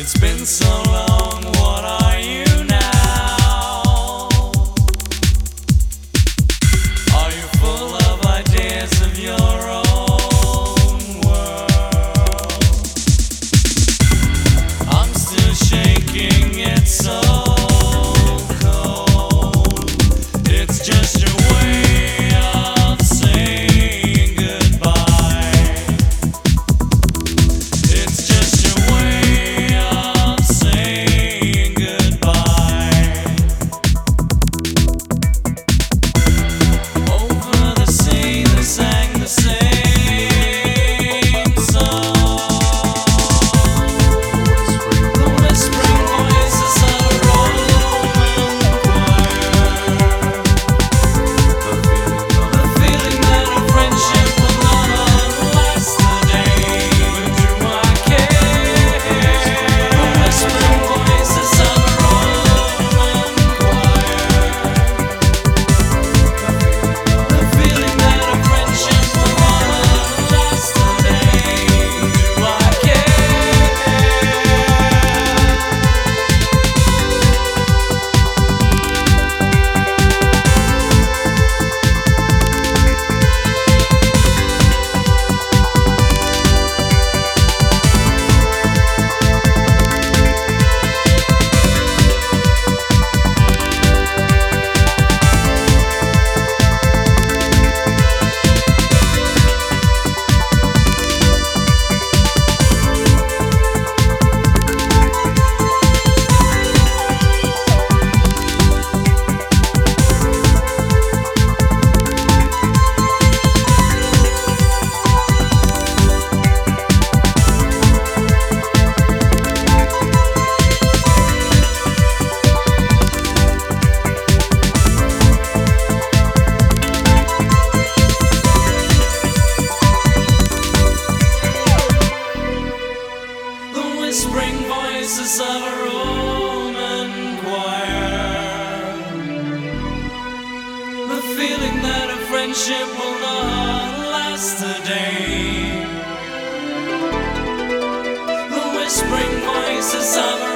It's been so long, what are you now? Are you full of ideas of your own world? I'm still shaking, it's so cold. It's just your way of saying goodbye. It's just your way of saying goodbye. Over the sea they sang the same song. The whispering voices of a Roman choir. The feeling that a friendship will not last the day. But do I care? The whispering voices of a Roman choir. The feeling that a friendship will not last the day. Do I care? The whispering voices of a Roman choir. The feeling that a friendship will not last a day. The whispering voices of a